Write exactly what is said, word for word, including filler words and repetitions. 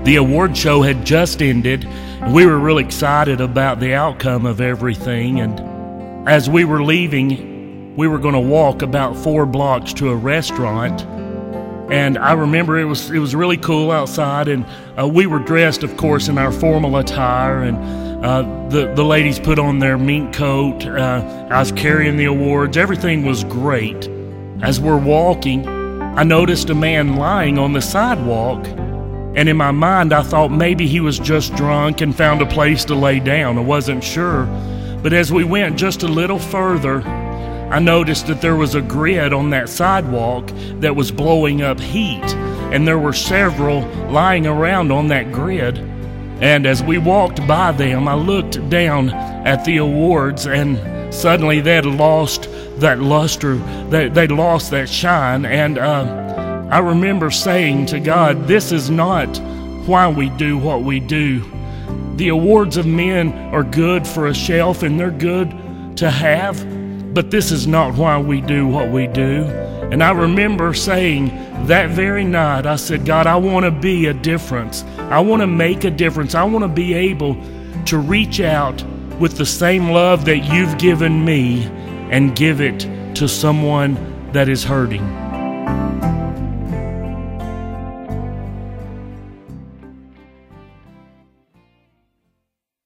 The award show had just ended, and we were really excited about the outcome of everything. And as we were leaving, we were going to walk about four blocks to a restaurant. And I remember it was it was really cool outside, and uh, we were dressed, of course, in our formal attire, and uh, the, the ladies put on their mink coat. Uh, I was carrying the awards. Everything was great. As we're walking, I noticed a man lying on the sidewalk. And in my mind, I thought maybe he was just drunk and found a place to lay down. I wasn't sure. But as we went just a little further, I noticed that there was a grid on that sidewalk that was blowing up heat. And there were several lying around on that grid. And as we walked by them, I looked down at the awards, and suddenly they had lost that luster. They, they'd lost that shine. And uh, I remember saying to God, this is not why we do what we do. The awards of men are good for a shelf, and they're good to have, but this is not why we do what we do. And I remember saying that very night, I said, God, I want to be a difference. I want to make a difference. I want to be able to reach out with the same love that you've given me and give it to someone that is hurting.